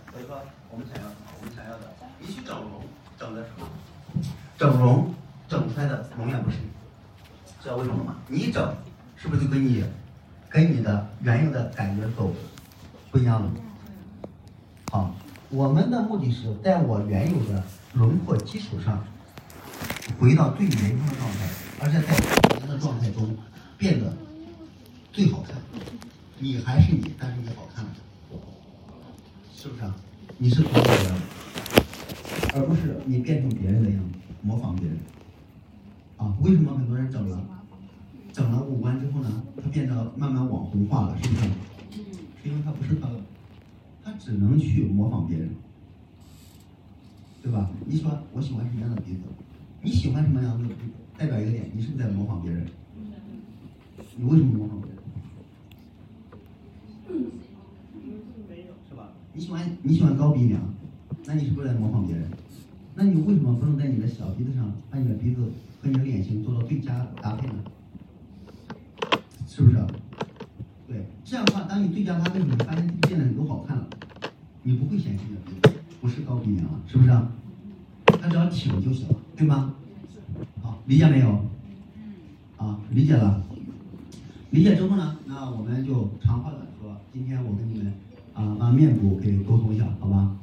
所以说我们想要的，你去整容，整的什么？整容整出来的永远不是你，知道为什么吗？你一整，是不是就跟你的原有的感觉都不一样了？好，我们的目的是在我原有的轮廓基础上，回到最原生的状态，而且在原来的状态中变得最好看。你还是你，但是你好看了，是不是啊？你是同一个样子，而不是你变成别人的样子，模仿别人。啊，为什么很多人整了五官之后呢，他变得慢慢网红化了，是不是？是因为他不是他了，他只能去模仿别人，对吧？你说我喜欢什么样的鼻子？你喜欢什么样的鼻子？代表一个点，你是不是在模仿别人？你为什么模仿别人？是吧？你喜欢高鼻梁，那你是不是在模仿别人？那你为什么不能在你的小鼻子上把你的鼻子和你的脸型做到最佳搭配呢？是不是？对，这样的话，当你最佳搭配，你发现变得你都好看了，你不会嫌弃你的鼻子不是高鼻梁了，是不是？它只要挺就行了，对吗？好，理解没有？啊，理解了。理解之后呢，那我们就长话短说，今天我跟你们把面部给沟通一下，好吧？